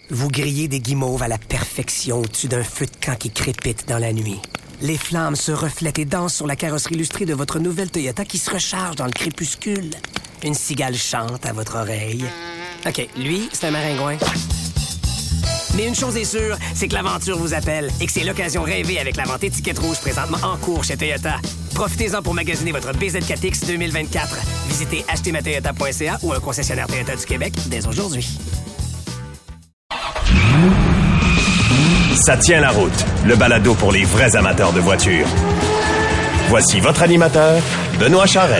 Vous grillez des guimauves à la perfection au-dessus d'un feu de camp qui crépite dans la nuit. Les flammes se reflètent et dansent sur la carrosserie illustrée de votre nouvelle Toyota qui se recharge dans le crépuscule. Une cigale chante à votre oreille. OK, lui, c'est un maringouin. Mais une chose est sûre, c'est que l'aventure vous appelle et que c'est l'occasion rêvée avec la vente étiquette rouge présentement en cours chez Toyota. Profitez-en pour magasiner votre BZ4X 2024. Visitez achetermatoyota.ca ou un concessionnaire Toyota du Québec dès aujourd'hui. Ça tient la route, le balado pour les vrais amateurs de voitures. Voici votre animateur, Benoît Charrette.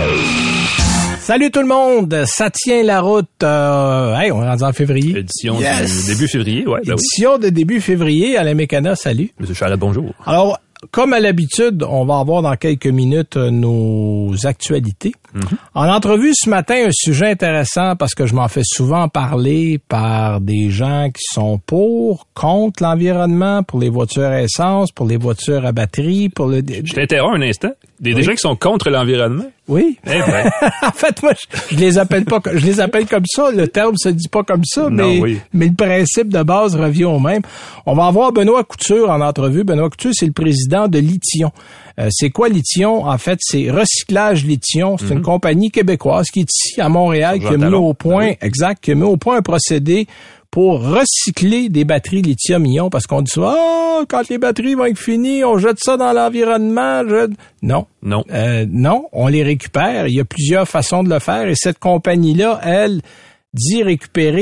Salut tout le monde, ça tient la route. Hey, on est rendu en février. Édition de début février, ouais. Édition de début février. Alain Mécana, salut. Monsieur Charrette, bonjour. Alors, comme à l'habitude, on va avoir dans quelques minutes nos actualités. Mm-hmm. En entrevue ce matin, un sujet intéressant parce que je m'en fais souvent parler par des gens qui sont contre l'environnement, pour les voitures à essence, pour les voitures à batterie, pour le... Je t'interromps un instant. Des gens qui sont contre l'environnement? Oui. Eh ben. En fait, moi, je les appelle pas, je les appelle comme ça. Le terme se dit pas comme ça, mais le principe de base revient au même. On va avoir Benoît Couture en entrevue. Benoît Couture, c'est le président de Lithion. C'est quoi Lithion? En fait, c'est Recyclage Lithion. C'est une compagnie québécoise qui est ici à Montréal, qui a mis au point, qui a mis au point un procédé pour recycler des batteries lithium-ion, parce qu'on dit ça, quand les batteries vont être finies, on jette ça dans l'environnement. Non, on les récupère. Il y a plusieurs façons de le faire, et cette compagnie-là, elle, dit récupérer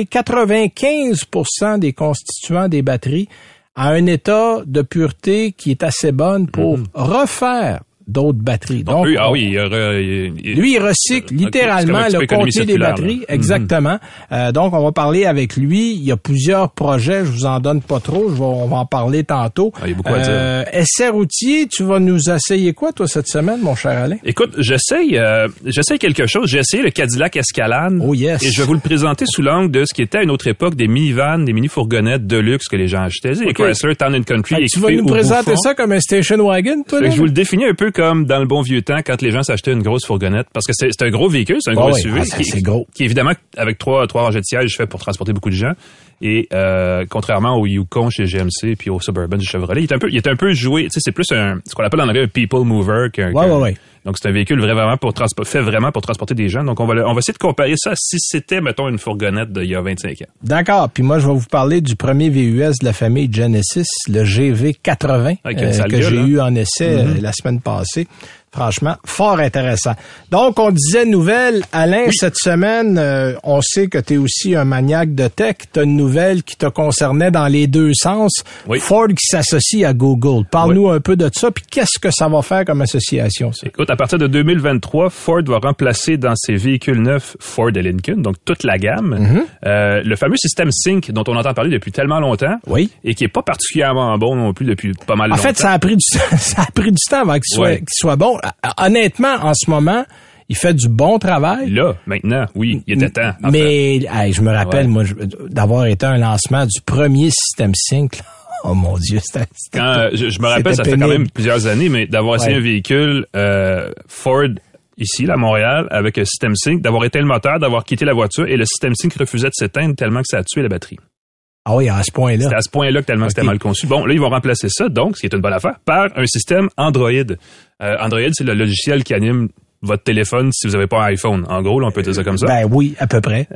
95% des constituants des batteries à un état de pureté qui est assez bonne pour refaire d'autres batteries. Donc, lui, il recycle littéralement le contenu des batteries. Exactement. Donc, on va parler avec lui. Il y a plusieurs projets. Je vous en donne pas trop. On va en parler tantôt. Il y a beaucoup à dire. Essai routier, tu vas nous essayer quoi, toi, cette semaine, mon cher Alain? Écoute, j'essaye quelque chose. J'ai essayé le Cadillac Escalade. Oh yes. Et je vais vous le présenter sous l'angle de ce qui était à une autre époque des minivans, des mini-fourgonnettes de luxe que les gens achetaient. Les Chrysler Town & Country. Tu vas nous présenter ça comme un station wagon, toi, là? Je vous le définis un peu comme dans le bon vieux temps, quand les gens s'achetaient une grosse fourgonnette. Parce que c'est un gros véhicule, c'est un gros SUV. C'est gros. Qui évidemment, avec trois rangées de sièges, fait pour transporter beaucoup de gens. Et contrairement au Yukon chez GMC puis au Suburban du Chevrolet, il est un peu joué. Tu sais, c'est plus ce qu'on appelle en anglais un people mover Donc c'est un véhicule fait vraiment pour transporter des gens. Donc on va essayer de comparer ça si c'était, mettons, une fourgonnette d'il y a 25 ans. D'accord. Puis moi je vais vous parler du premier VUS de la famille Genesis, le GV80 que j'ai eu en essai la semaine passée. Franchement, fort intéressant. Donc, on disait nouvelle. Alain, cette semaine, on sait que tu es aussi un maniaque de tech. Tu as une nouvelle qui te concernait dans les deux sens. Oui. Ford qui s'associe à Google. Parle-nous un peu de ça, puis qu'est-ce que ça va faire comme association, ça? Écoute, à partir de 2023, Ford va remplacer dans ses véhicules neufs Ford et Lincoln, donc toute la gamme, le fameux système Sync dont on entend parler depuis tellement longtemps et qui est pas particulièrement bon non plus depuis pas mal de temps. En fait, ça a pris du temps avant qu'il soit bon. Honnêtement, en ce moment, il fait du bon travail. Là, maintenant, oui, il était temps. Mais je me rappelle, moi, d'avoir été un lancement du premier système Sync. Oh mon Dieu, je me rappelle, ça fait quand même plusieurs années, mais d'avoir essayé un véhicule Ford ici, là, à Montréal, avec un système Sync, d'avoir éteint le moteur, d'avoir quitté la voiture, et le système Sync refusait de s'éteindre tellement que ça a tué la batterie. Ah oui, à ce point-là. C'était à ce point-là que tellement c'était mal conçu. Bon, là, ils vont remplacer ça, donc, ce qui est une bonne affaire, par un système Android. Android, c'est le logiciel qui anime votre téléphone si vous n'avez pas un iPhone. En gros, là, on peut dire ça comme ça. Ben oui, à peu près.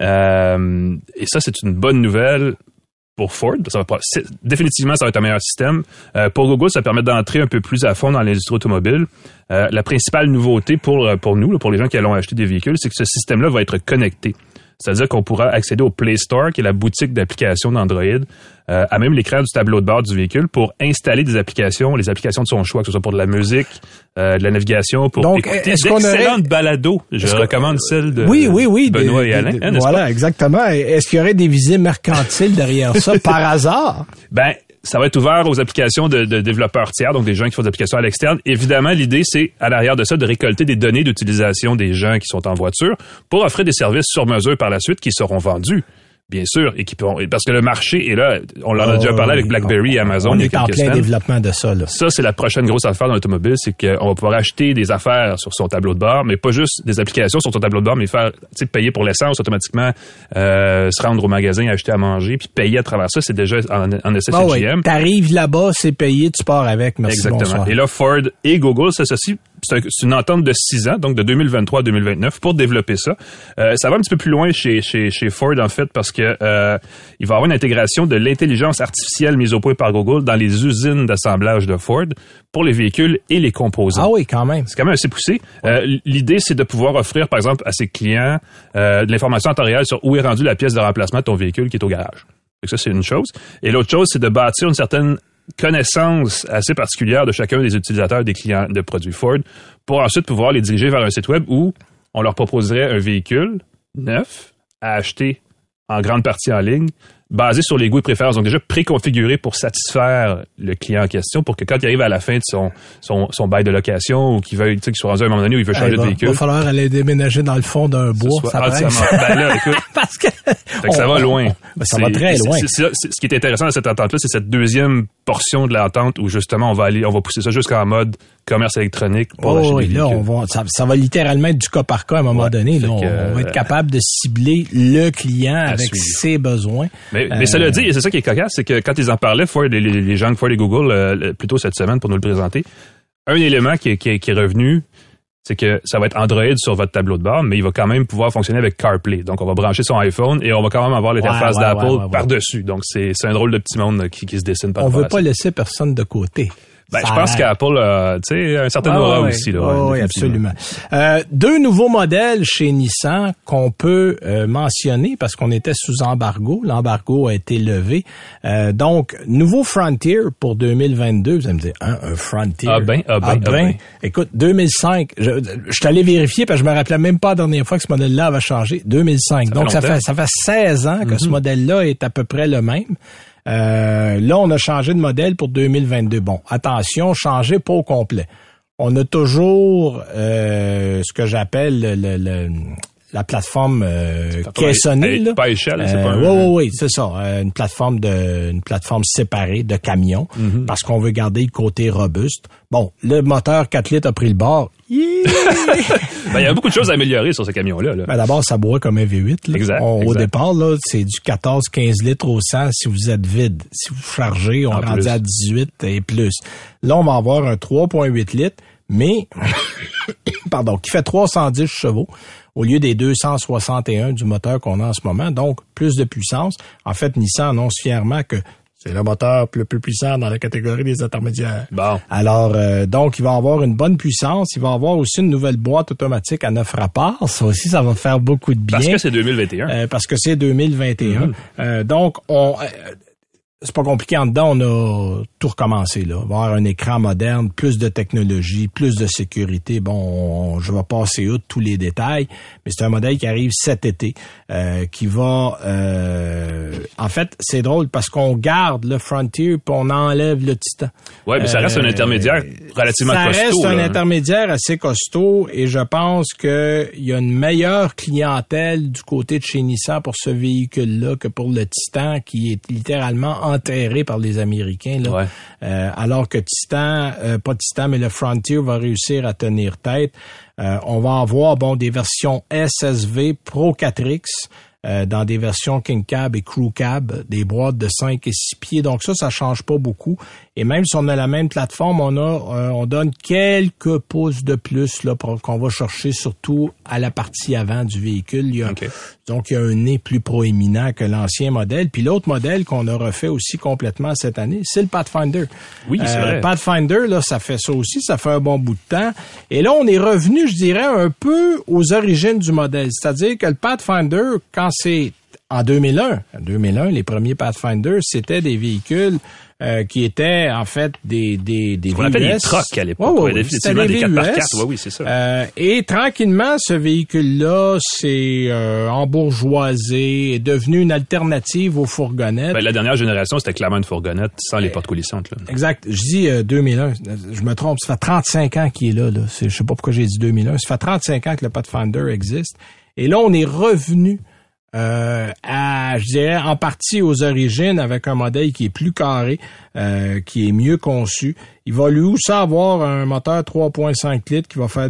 Et ça, c'est une bonne nouvelle pour Ford. Définitivement, ça va être un meilleur système. Pour Google, ça permet d'entrer un peu plus à fond dans l'industrie automobile. La principale nouveauté pour nous, pour les gens qui allons acheter des véhicules, c'est que ce système-là va être connecté. C'est-à-dire qu'on pourra accéder au Play Store, qui est la boutique d'applications d'Android, à même l'écran du tableau de bord du véhicule pour installer les applications de son choix, que ce soit pour de la musique, de la navigation, pour écouter d'excellentes balados. Je recommande celle de Benoît et Alain. Voilà, exactement. Est-ce qu'il y aurait des visées mercantiles derrière ça, par hasard? Ben, ça va être ouvert aux applications de développeurs tiers, donc des gens qui font des applications à l'externe. Évidemment, l'idée, c'est, à l'arrière de ça, de récolter des données d'utilisation des gens qui sont en voiture pour offrir des services sur mesure par la suite qui seront vendus. Bien sûr, et parce que le marché est là, on en a déjà parlé avec BlackBerry et Amazon. On est en plein développement de ça, là. Ça, c'est la prochaine grosse affaire dans l'automobile, c'est qu'on va pouvoir acheter des affaires sur son tableau de bord, mais pas juste des applications sur son tableau de bord, mais payer pour l'essence automatiquement, se rendre au magasin, acheter à manger, puis payer à travers ça, c'est déjà en essai chez GM. T'arrives là-bas, c'est payé, tu pars avec, merci, exactement. Bonsoir. Et là, Ford et Google s'associent. C'est une entente de 6 ans, donc de 2023 à 2029, pour développer ça. Ça va un petit peu plus loin chez Ford, en fait, parce que il va y avoir une intégration de l'intelligence artificielle mise au point par Google dans les usines d'assemblage de Ford pour les véhicules et les composants. Ah oui, quand même. C'est quand même assez poussé. L'idée, c'est de pouvoir offrir, par exemple, à ses clients de l'information en temps réel sur où est rendue la pièce de remplacement de ton véhicule qui est au garage. Donc ça, c'est une chose. Et l'autre chose, c'est de bâtir une certaine connaissance assez particulière de chacun des utilisateurs des clients de produits Ford pour ensuite pouvoir les diriger vers un site web où on leur proposerait un véhicule neuf à acheter en grande partie en ligne, basé sur les goûts et préférences, donc déjà préconfiguré pour satisfaire le client en question, pour que quand il arrive à la fin de son bail de location ou qu'il soit rendu à un moment donné où il veut changer de véhicule. Il va falloir aller déménager dans le fond d'un bois, ça ben là, écoute, parce que ça va loin. Ça va très loin. Ce qui est intéressant dans cette entente-là, c'est cette deuxième portion de l'entente où justement on va pousser ça jusqu'en mode commerce électronique pour acheter des véhicules. Ça va littéralement être du cas par cas à un moment donné. Là, on va être capable de cibler le client avec ses besoins. Mais ça le dit, et c'est ça qui est cocasse, c'est que quand ils en parlaient, Ford, les gens de Ford et Google, plutôt cette semaine pour nous le présenter, un élément qui est revenu, c'est que ça va être Android sur votre tableau de bord, mais il va quand même pouvoir fonctionner avec CarPlay. Donc, on va brancher son iPhone et on va quand même avoir l'interface d'Apple par-dessus. Donc, c'est un drôle de petit monde qui se dessine par rapport à ça. On veut pas laisser personne de côté. Ben, je pense qu'Apple a, un certain aura aussi, là. Oui, absolument. 2 nouveaux modèles chez Nissan qu'on peut mentionner parce qu'on était sous embargo. L'embargo a été levé. Donc, nouveau Frontier pour 2022. Vous allez me dire, un Frontier. Ah ben. Écoute, 2005. Je suis allé vérifier parce que je me rappelais même pas la dernière fois que ce modèle-là avait changé. 2005. Donc, ça fait 16 ans que ce modèle-là est à peu près le même. Là, on a changé de modèle pour 2022. Bon, attention, changé pas au complet. On a toujours ce que j'appelle la plateforme caissonnée. Là. Pas échelle, c'est pas oui, c'est ça. Une plateforme séparée de camions parce qu'on veut garder le côté robuste. Bon, le moteur 4 litres a pris le bord. Ben, il y a beaucoup de choses à améliorer sur ce camion-là. Là. Ben, d'abord, ça boit comme un V8. Là. Exact. Au départ, là, c'est du 14-15 litres au 100 si vous êtes vide. Si vous chargez, on rendu à 18 et plus. Là, on va avoir un 3,8 litres, mais qui fait 310 chevaux au lieu des 261 du moteur qu'on a en ce moment. Donc, plus de puissance. En fait, Nissan annonce fièrement que c'est le moteur le plus puissant dans la catégorie des intermédiaires. Bon. Alors, donc, il va avoir une bonne puissance. Il va avoir aussi une nouvelle boîte automatique à 9 rapports. Ça aussi, ça va faire beaucoup de bien. Parce que c'est 2021. Parce que c'est 2021. Donc, c'est pas compliqué en dedans, on a tout recommencé là. Avoir un écran moderne, plus de technologie, plus de sécurité. Bon, je vais passer outre tous les détails, mais c'est un modèle qui arrive cet été, qui va... en fait, c'est drôle parce qu'on garde le Frontier puis on enlève le Titan. Oui, mais ça reste un intermédiaire relativement costaud. Ça reste un intermédiaire assez costaud et je pense qu'il y a une meilleure clientèle du côté de chez Nissan pour ce véhicule-là que pour le Titan qui est littéralement enterré par les Américains. Là. Ouais. Alors que pas Titan, mais le Frontier va réussir à tenir tête. On va avoir des versions SSV Pro 4X dans des versions King Cab et Crew Cab, des boîtes de 5 et 6 pieds. Donc ça change pas beaucoup. Et même si on a la même plateforme, on donne quelques pouces de plus là qu'on va chercher surtout à la partie avant du véhicule. Donc il y a un nez plus proéminent que l'ancien modèle. Puis l'autre modèle qu'on a refait aussi complètement cette année, c'est le Pathfinder. Oui, c'est vrai. Pathfinder, là, ça fait ça aussi, ça fait un bon bout de temps. Et là, on est revenu, je dirais, un peu aux origines du modèle. C'est-à-dire que le Pathfinder, quand c'est en 2001, les premiers Pathfinder, c'était des véhicules qui étaient en fait des on appelait des trucks à l'époque. Définitivement des 4x4. Oui, c'est ça. Et tranquillement, ce véhicule-là s'est embourgeoisé, est devenu une alternative aux fourgonnettes. La dernière génération, c'était clairement une fourgonnette sans les portes coulissantes. Là. Exact. Je dis 2001. Je me trompe. Ça fait 35 ans qu'il est là. Je sais pas pourquoi j'ai dit 2001. Ça fait 35 ans que le Pathfinder existe. Et là, on est revenu je dirais en partie aux origines avec un modèle qui est plus carré, qui est mieux conçu. Il va lui aussi avoir un moteur 3.5 litres qui va faire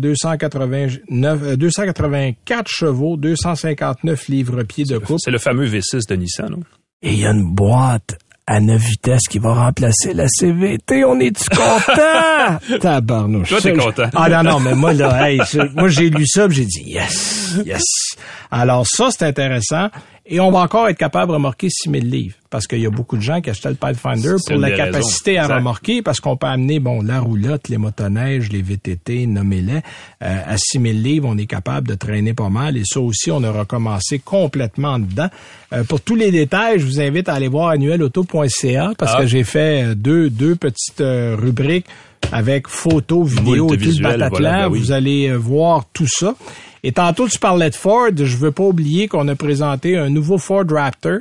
284 chevaux, 259 livres-pieds de couple. C'est le fameux V6 de Nissan, non? Et il y a une boîte à 9 vitesses qui va remplacer la CVT. On est-tu content? Tabarnouche. Toi, t'es content. Non, mais moi, là, moi, j'ai lu ça, j'ai dit yes. Alors, ça, c'est intéressant. Et on va encore être capable de remorquer 6000 livres. Parce qu'il y a beaucoup de gens qui achetaient le Pathfinder pour la capacité à remorquer, parce qu'on peut amener, la roulotte, les motoneiges, les VTT, nommez-les. À 6000 livres, on est capable de traîner pas mal. Et ça aussi, on a recommencé complètement dedans. Pour tous les détails, je vous invite à aller voir annuelauto.ca parce que j'ai fait deux petites rubriques avec photos, vidéos et tout le batatlan. Vous allez voir tout ça. Et tantôt, tu parlais de Ford. Je veux pas oublier qu'on a présenté un nouveau Ford Raptor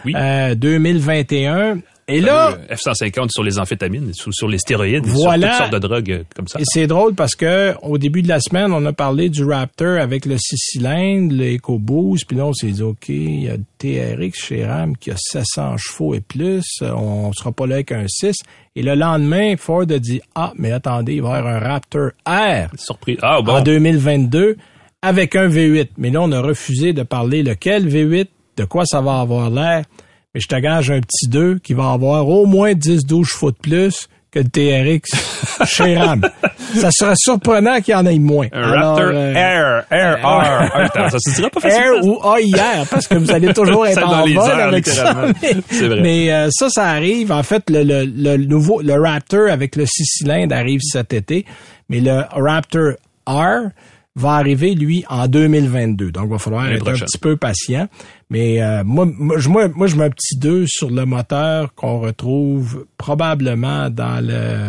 2021. Et là, F-150 sur les amphétamines, sur les stéroïdes, voilà, sur toutes sortes de drogues comme ça. Et c'est drôle parce que au début de la semaine, on a parlé du Raptor avec le 6 cylindres, le EcoBoost, puis là, on s'est dit, OK, il y a le TRX chez Ram qui a 700 chevaux et plus, on sera pas là avec un 6. Et le lendemain, Ford a dit, mais attendez, il va y avoir un Raptor R surpris. En 2022 avec un V8. Mais là, on a refusé de parler lequel V8, de quoi ça va avoir l'air. Mais je te gage un petit 2 qui va avoir au moins 10-12 chevaux de plus que le TRX chez Ram. Ça serait surprenant qu'il y en ait moins. Un Raptor R. Ça se dira pas facilement. R ou AIR, parce que vous allez toujours être en vol avec ça. C'est vrai. Mais ça arrive. En fait, le Raptor avec le 6 cylindres arrive cet été. Mais le Raptor R va arriver, lui, en 2022. Donc, il va falloir être un petit peu patient. Mais moi, je mets un petit 2 sur le moteur qu'on retrouve probablement dans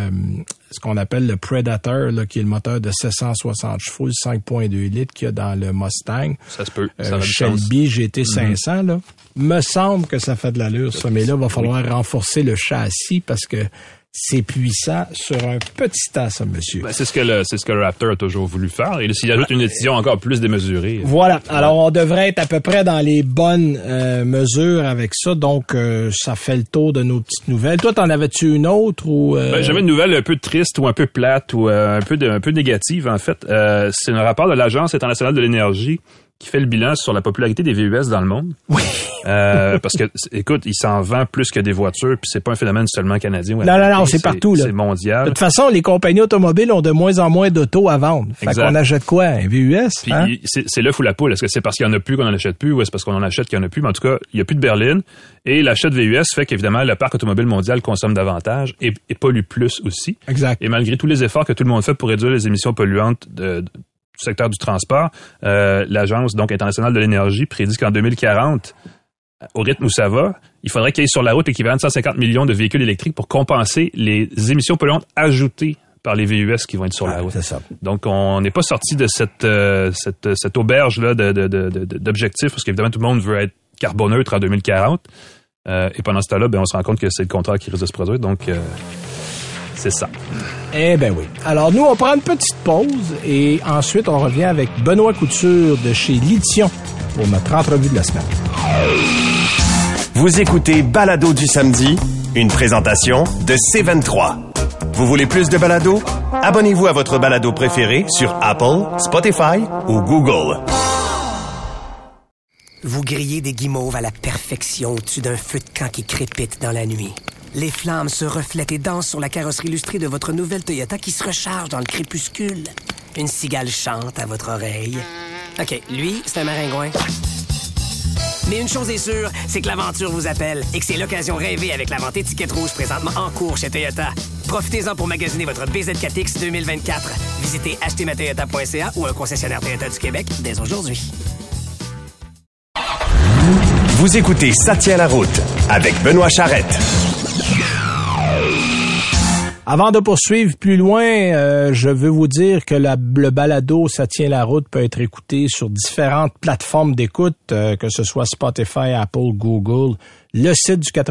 ce qu'on appelle le Predator, là, qui est le moteur de 760 chevaux, 5.2 litres qu'il y a dans le Mustang. Ça se peut. Shelby GT500, là. Me semble que ça fait de l'allure, ça. Mais là, il va falloir renforcer le châssis parce que c'est puissant sur un petit tas, ça, monsieur. C'est ce que le Raptor a toujours voulu faire. Et s'il ajoute une édition encore plus démesurée. Voilà. Alors, on devrait être à peu près dans les bonnes mesures avec ça. Donc, ça fait le tour de nos petites nouvelles. Toi, t'en avais-tu une autre ou J'avais une nouvelle un peu triste ou un peu plate ou un peu négative, en fait. C'est un rapport de l'Agence internationale de l'énergie qui fait le bilan sur la popularité des VUS dans le monde. Oui. Parce que, écoute, il s'en vend plus que des voitures, puis c'est pas un phénomène seulement canadien. Non, c'est partout, là. C'est mondial. De toute façon, les compagnies automobiles ont de moins en moins d'autos à vendre. Fait qu'on achète quoi? Un VUS? Puis c'est l'œuf ou la poule. Est-ce que c'est parce qu'il y en a plus qu'on en achète plus, ou est-ce parce qu'on en achète qu'il y en a plus? Mais en tout cas, il y a plus de berline. Et l'achat de VUS fait qu'évidemment, le parc automobile mondial consomme davantage et pollue plus aussi. Exact. Et malgré tous les efforts que tout le monde fait pour réduire les émissions polluantes du secteur du transport, l'Agence donc internationale de l'énergie prédit qu'en 2040, au rythme où ça va, il faudrait qu'il y ait sur la route l'équivalent de 150 millions de véhicules électriques pour compenser les émissions polluantes ajoutées par les VUS qui vont être sur la route. C'est ça. Donc, on n'est pas sorti de cette auberge-là d'objectifs, parce qu'évidemment, tout le monde veut être carboneutre en 2040. Et pendant ce temps-là, on se rend compte que c'est le contraire qui risque de se produire. Donc, c'est ça. Eh ben oui. Alors, nous, on prend une petite pause et ensuite, on revient avec Benoît Couture de chez Lithium pour notre entrevue de la semaine. Vous écoutez Balado du samedi, une présentation de C23. Vous voulez plus de balado? Abonnez-vous à votre balado préféré sur Apple, Spotify ou Google. Vous grillez des guimauves à la perfection au-dessus d'un feu de camp qui crépite dans la nuit. Les flammes se reflètent et dansent sur la carrosserie illustrée de votre nouvelle Toyota qui se recharge dans le crépuscule. Une cigale chante à votre oreille. OK, lui, c'est un maringouin. Mais une chose est sûre, c'est que l'aventure vous appelle et que c'est l'occasion rêvée avec la vente étiquette rouge présentement en cours chez Toyota. Profitez-en pour magasiner votre BZ4X 2024. Visitez achetermatoyota.ca ou un concessionnaire Toyota du Québec dès aujourd'hui. Vous écoutez Ça tient la route avec Benoît Charrette. Avant de poursuivre plus loin, je veux vous dire que le balado Ça tient la route peut être écouté sur différentes plateformes d'écoute, que ce soit Spotify, Apple, Google, le site du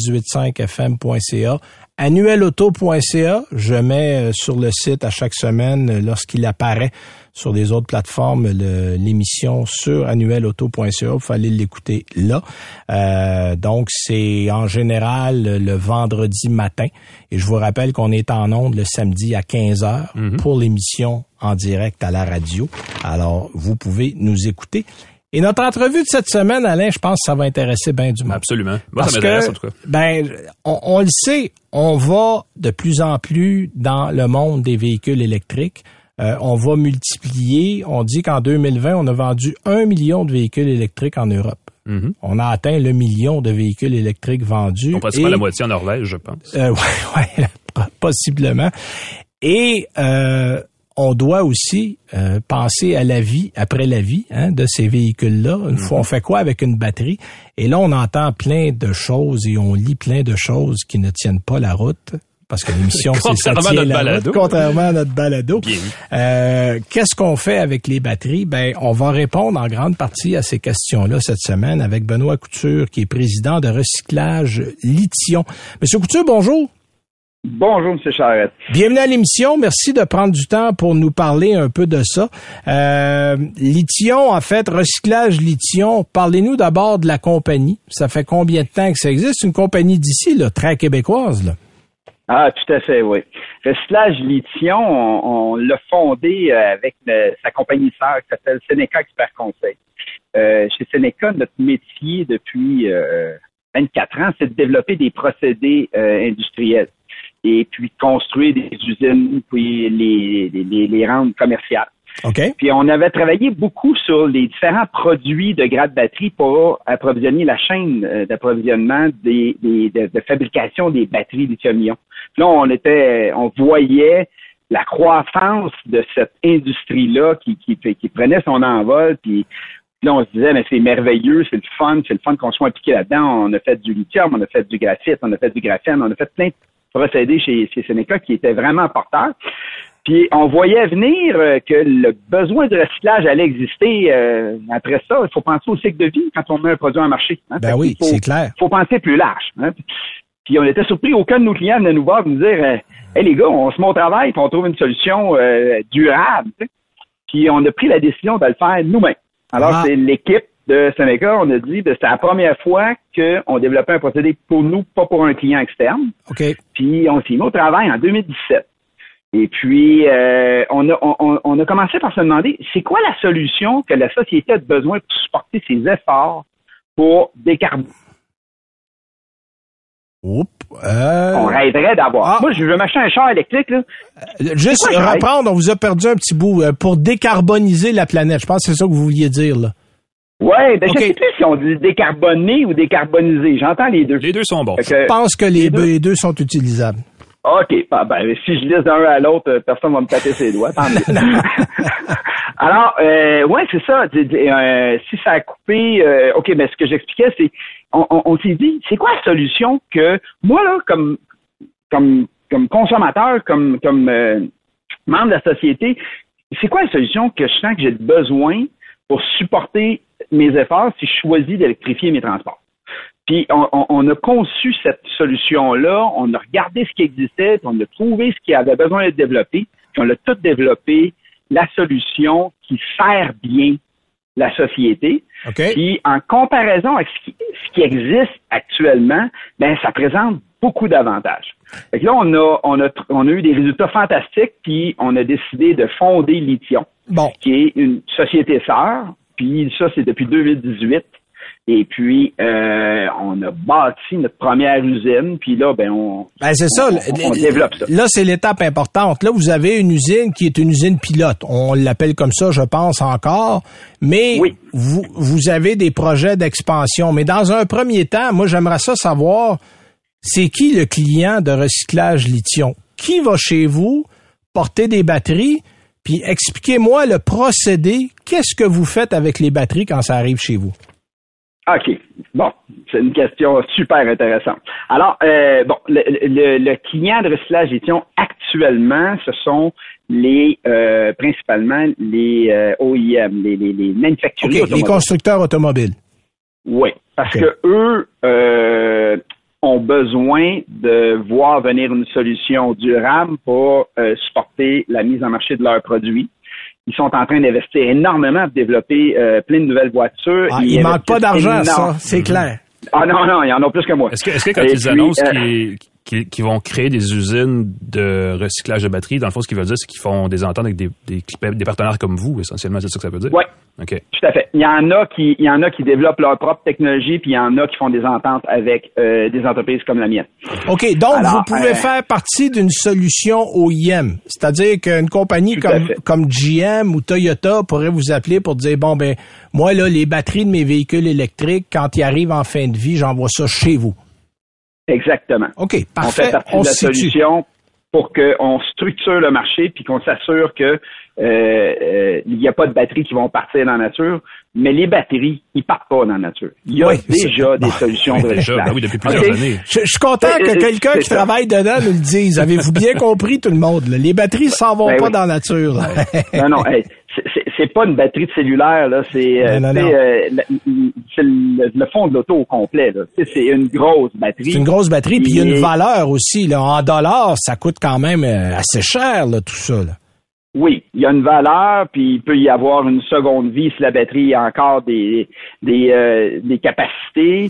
98.5fm.ca, annuelauto.ca. Je mets sur le site à chaque semaine, lorsqu'il apparaît sur des autres plateformes, l'émission sur annuelauto.ca. Vous pouvez aller l'écouter là. Donc, c'est en général le vendredi matin. Et je vous rappelle qu'on est en ondes le samedi à 15h pour l'émission en direct à la radio. Alors, vous pouvez nous écouter. Et notre entrevue de cette semaine, Alain, je pense que ça va intéresser bien du monde. Absolument. Moi, ça m'intéresse, en tout cas. On le sait, on va de plus en plus dans le monde des véhicules électriques. On va multiplier. On dit qu'en 2020, on a vendu 1 million de véhicules électriques en Europe. On a atteint le million de véhicules électriques vendus. On pratiquement la moitié en Norvège, je pense. Ouais, possiblement. Et on doit aussi penser à la vie après la vie de ces véhicules-là. Une fois, on fait quoi avec une batterie? Et là, on entend plein de choses et on lit plein de choses qui ne tiennent pas la route. Parce que l'émission, c'est ça tient la route, contrairement à notre balado. Qu'est-ce qu'on fait avec les batteries? On va répondre en grande partie à ces questions-là cette semaine avec Benoît Couture, qui est président de Recyclage Lithium. Monsieur Couture, bonjour. Bonjour, M. Charette. Bienvenue à l'émission. Merci de prendre du temps pour nous parler un peu de ça. Lithium, en fait, Recyclage Lithium. Parlez-nous d'abord de la compagnie. Ça fait combien de temps que ça existe? C'est une compagnie d'ici, là, très québécoise, là. Ah, tout à fait, oui. Recyclage Lithium, on l'a fondé avec sa compagnie sœur qui s'appelle Seneca Expert Conseil. Chez Seneca, notre métier depuis 24 ans, c'est de développer des procédés industriels et puis construire des usines, puis les rendre commerciales. Okay. Puis on avait travaillé beaucoup sur les différents produits de grade batterie pour approvisionner la chaîne d'approvisionnement de fabrication des batteries lithium-ion. Là, on voyait la croissance de cette industrie-là qui prenait son envol, puis là, on se disait, mais c'est merveilleux, c'est le fun qu'on soit impliqué là-dedans. On a fait du lithium, on a fait du graphite, on a fait du graphène, on a fait plein de procédés chez Seneca qui étaient vraiment porteurs. Puis on voyait venir que le besoin de recyclage allait exister après ça. Il faut penser au cycle de vie quand on met un produit en marché. Oui, c'est clair. Il faut penser plus large. Puis on était surpris, aucun de nos clients venait nous voir et nous dire hey les gars, on se met au travail puis on trouve une solution durable. Puis on a pris la décision de le faire nous-mêmes. Alors c'est l'équipe de Seneca, on a dit c'était la première fois qu'on développait un procédé pour nous, pas pour un client externe. Okay. Puis on s'est mis au travail en 2017. Et puis, on a commencé par se demander, c'est quoi la solution que la société a besoin pour supporter ses efforts pour décarboniser? On rêverait d'avoir. Moi, je veux m'acheter un char électrique, là. Juste reprendre, on vous a perdu un petit bout. Pour décarboniser la planète, je pense que c'est ça que vous vouliez dire, là. Ouais, je sais plus si on dit décarboner ou décarboniser. J'entends les deux. Les deux sont bons. Je pense que les deux sont utilisables. OK. Si je lise d'un à l'autre, personne va me taper ses doigts. Tant mieux. Alors, ouais, c'est ça. Si ça a coupé, OK, mais ce que j'expliquais, c'est, on s'est dit, c'est quoi la solution que moi, là, comme consommateur, comme membre de la société, c'est quoi la solution que je sens que j'ai besoin pour supporter mes efforts si je choisis d'électrifier mes transports? Puis on a conçu cette solution-là, on a regardé ce qui existait, puis on a trouvé ce qui avait besoin d'être développé, puis on a tout développé, la solution qui sert bien la société. Okay. Puis en comparaison avec ce qui existe actuellement, ça présente beaucoup d'avantages. Fait que là, on a eu des résultats fantastiques, puis on a décidé de fonder Lithium, qui est une société sœur, puis ça, c'est depuis 2018. Et puis, on a bâti notre première usine, puis là, on développe ça. Là, c'est l'étape importante. Là, vous avez une usine qui est une usine pilote. On l'appelle comme ça, je pense, encore. Mais oui. vous avez des projets d'expansion. Mais dans un premier temps, moi, j'aimerais ça savoir, c'est qui le client de Recyclage Lithium? Qui va chez vous porter des batteries? Puis expliquez-moi le procédé. Qu'est-ce que vous faites avec les batteries quand ça arrive chez vous? OK. Bon, c'est une question super intéressante. Alors, le client de Recyclage Lithium actuellement, ce sont principalement les OEM, les manufacturiers automobiles. Les constructeurs automobiles. Oui, parce que eux ont besoin de voir venir une solution durable pour supporter la mise en marché de leurs produits. Ils sont en train d'investir énormément pour développer plein de nouvelles voitures. Il manque pas d'argent, ça, c'est clair. Ah non, il y en a plus que moi. Est-ce que quand ils annoncent qu'ils vont créer des usines de recyclage de batteries, dans le fond, ce qu'ils veulent dire, c'est qu'ils font des ententes avec des partenaires comme vous, essentiellement, c'est ça que ça veut dire? Oui. OK. Tout à fait. Il y en a qui développent leur propre technologie, puis il y en a qui font des ententes avec des entreprises comme la mienne. OK. Donc, vous pouvez faire partie d'une solution OEM. C'est-à-dire qu'une compagnie comme GM ou Toyota pourrait vous appeler pour dire, bon, ben, moi, là, les batteries de mes véhicules électriques, quand ils arrivent en fin de vie, j'envoie ça chez vous. Exactement. OK, parfait. On fait partie de la solution pour qu'on structure le marché puis qu'on s'assure que il n'y a pas de batteries qui vont partir dans la nature, mais les batteries, ils partent pas dans la nature. Il y a déjà des solutions de recyclage. Oui, depuis plusieurs années. Je suis content que quelqu'un qui travaille dedans nous le dise. Avez-vous bien compris, tout le monde? Là? Les batteries s'en vont pas dans la nature. Non, c'est pas une batterie de cellulaire, là. C'est le fond de l'auto au complet, là. C'est une grosse batterie. C'est une grosse batterie, puis il y a une valeur aussi, là. En dollars, ça coûte quand même assez cher, là, tout ça, là. Oui, il y a une valeur, puis il peut y avoir une seconde vie si la batterie a encore des capacités.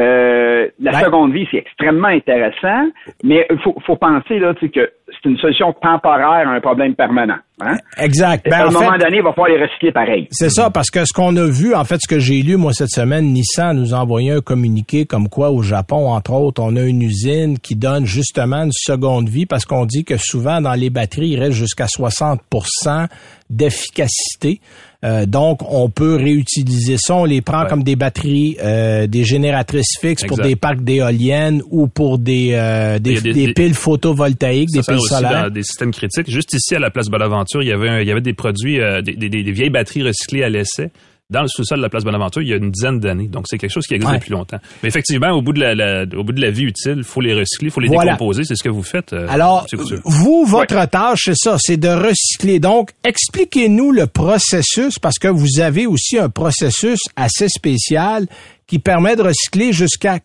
La seconde vie, c'est extrêmement intéressant, mais il faut penser là, que c'est une solution temporaire à un problème permanent. Hein? Exact. À un moment donné, il va falloir les recycler pareil. C'est ça, parce que ce qu'on a vu, en fait, ce que j'ai lu, moi, cette semaine, Nissan nous a envoyé un communiqué comme quoi, au Japon, entre autres, on a une usine qui donne justement une seconde vie parce qu'on dit que souvent, dans les batteries, il reste jusqu'à 60% d'efficacité. Donc, on peut réutiliser ça. On les prend comme des batteries, des génératrices fixes pour des parcs d'éoliennes ou pour des piles photovoltaïques, des piles solaires. Dans des systèmes critiques. Juste ici, à la place Bonaventure, il y avait des produits, des vieilles batteries recyclées à l'essai dans le sous-sol de la place Bonaventure il y a une dizaine d'années. Donc, c'est quelque chose qui existe depuis longtemps. Mais effectivement, au bout de la vie utile, il faut les recycler, il faut les décomposer. C'est ce que vous faites. Alors, vous, votre tâche, c'est ça, c'est de recycler. Donc, expliquez-nous le processus, parce que vous avez aussi un processus assez spécial qui permet de recycler jusqu'à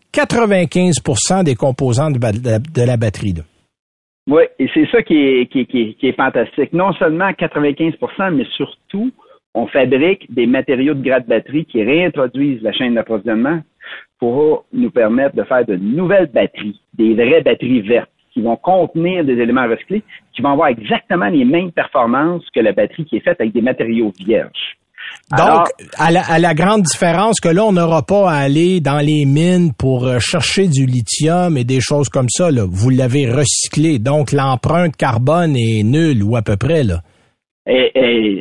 95% des composants de la batterie. Là. Oui, et c'est ça qui est fantastique. Non seulement 95%, mais surtout, on fabrique des matériaux de grade batterie qui réintroduisent la chaîne d'approvisionnement pour nous permettre de faire de nouvelles batteries, des vraies batteries vertes qui vont contenir des éléments recyclés, qui vont avoir exactement les mêmes performances que la batterie qui est faite avec des matériaux vierges. Donc, à la grande différence que là, on n'aura pas à aller dans les mines pour chercher du lithium et des choses comme ça, là. Vous l'avez recyclé. Donc, l'empreinte carbone est nulle ou à peu près, là. Oui,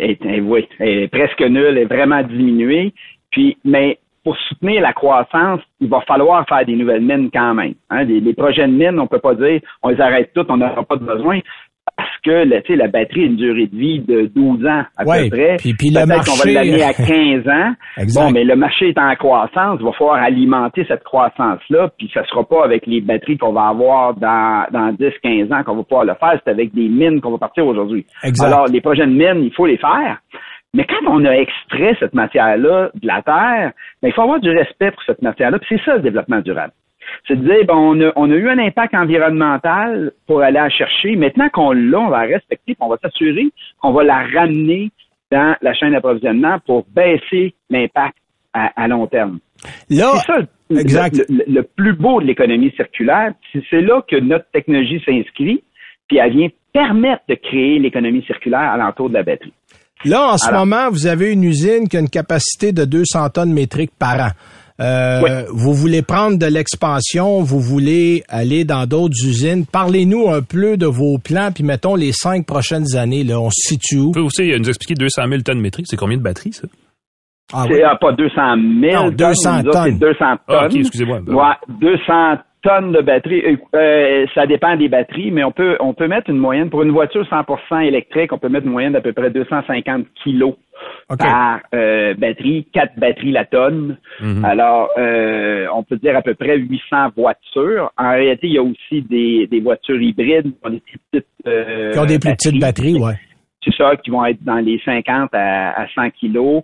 elle est presque nulle, elle est vraiment diminuée. Mais pour soutenir la croissance, il va falloir faire des nouvelles mines quand même. Hein? Les projets de mines, on peut pas dire on les arrête toutes, on n'aura pas de besoin. Parce que la batterie a une durée de vie de 12 ans à peu près. Puis le marché, qu'on va l'amener à 15 ans. Exact. Bon, mais le marché est en croissance. Il va falloir alimenter cette croissance-là. Puis ça sera pas avec les batteries qu'on va avoir dans 10-15 ans qu'on va pouvoir le faire. C'est avec des mines qu'on va partir aujourd'hui. Exact. Alors, les projets de mines, il faut les faire. Mais quand on a extrait cette matière-là de la terre, il faut avoir du respect pour cette matière-là. Puis c'est ça le développement durable. C'est de dire, on a eu un impact environnemental pour aller la chercher. Maintenant qu'on l'a, on va la respecter, puis on va s'assurer qu'on va la ramener dans la chaîne d'approvisionnement pour baisser l'impact à long terme. Là, c'est ça le plus beau de l'économie circulaire. C'est là que notre technologie s'inscrit, puis elle vient permettre de créer l'économie circulaire alentour de la batterie. Là, en ce moment, vous avez une usine qui a une capacité de 200 tonnes métriques par an. Vous voulez prendre de l'expansion, vous voulez aller dans d'autres usines. Parlez-nous un peu de vos plans, puis mettons les 5 prochaines années. Là, on se situe où? Vous pouvez aussi nous expliquer 200 000 tonnes métriques. C'est combien de batteries, ça? C'est pas 200 000 non, 200 tonnes. C'est 200 tonnes. OK, excusez-moi. Ouais, 200 tonnes de batterie. Ça dépend des batteries, mais on peut mettre une moyenne. Pour une voiture 100% électrique, on peut mettre une moyenne d'à peu près 250 kilos par batterie, 4 batteries la tonne. Mm-hmm. Alors, on peut dire à peu près 800 voitures. En réalité, il y a aussi des voitures hybrides qui ont des plus petites qui ont des plus petites batteries, ouais. C'est ça, qui vont être dans les 50 à 100 kilos.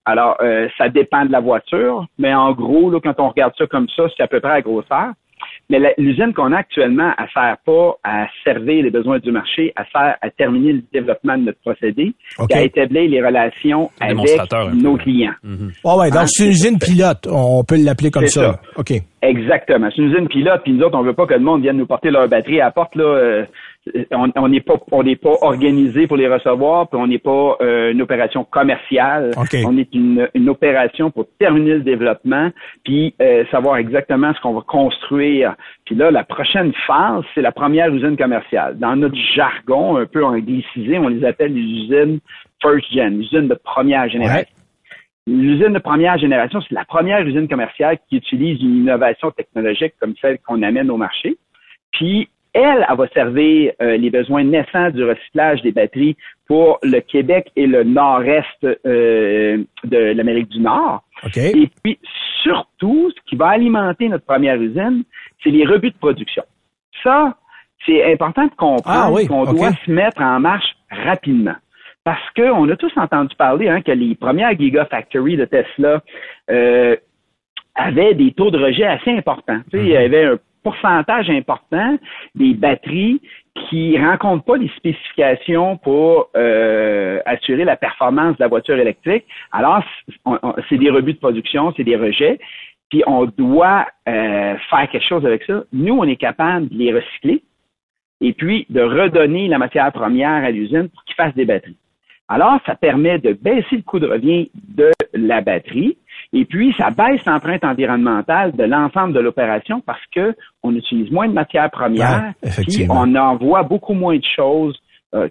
Alors, ça dépend de la voiture, mais en gros, là, quand on regarde ça comme ça, c'est à peu près à grosseur. Mais l'usine qu'on a actuellement, elle sert pas à servir les besoins du marché, elle sert à terminer le développement de notre procédé et à établir les relations avec nos clients. Ouais, donc c'est une usine pilote, on peut l'appeler comme ça. OK. Exactement. C'est une usine pilote, puis nous autres, on veut pas que le monde vienne nous porter leur batterie à la porte, là. On n'est pas organisé pour les recevoir, puis on n'est pas une opération commerciale. Okay. On est une opération pour terminer le développement, puis savoir exactement ce qu'on va construire. Puis là, la prochaine phase, c'est la première usine commerciale. Dans notre jargon, un peu anglicisé, on les appelle les usines first gen, usines de première génération. Ouais. L'usine de première génération, c'est la première usine commerciale qui utilise une innovation technologique comme celle qu'on amène au marché. Puis elle va servir les besoins naissants du recyclage des batteries pour le Québec et le nord-est de l'Amérique du Nord. Okay. Et puis, surtout, ce qui va alimenter notre première usine, c'est les rebuts de production. Ça, c'est important de comprendre qu'on doit se mettre en marche rapidement. Parce qu'on a tous entendu parler que les premières Gigafactories de Tesla avaient des taux de rejet assez importants. Tu sais, il y avait un pourcentage important des batteries qui rencontrent pas les spécifications pour assurer la performance de la voiture électrique. Alors, c'est des rebuts de production, c'est des rejets, puis on doit faire quelque chose avec ça. Nous, on est capable de les recycler et puis de redonner la matière première à l'usine pour qu'ils fassent des batteries. Alors, ça permet de baisser le coût de revient de la batterie. Et puis, ça baisse l'empreinte environnementale de l'ensemble de l'opération parce que on utilise moins de matières premières, puis on envoie beaucoup moins de choses. La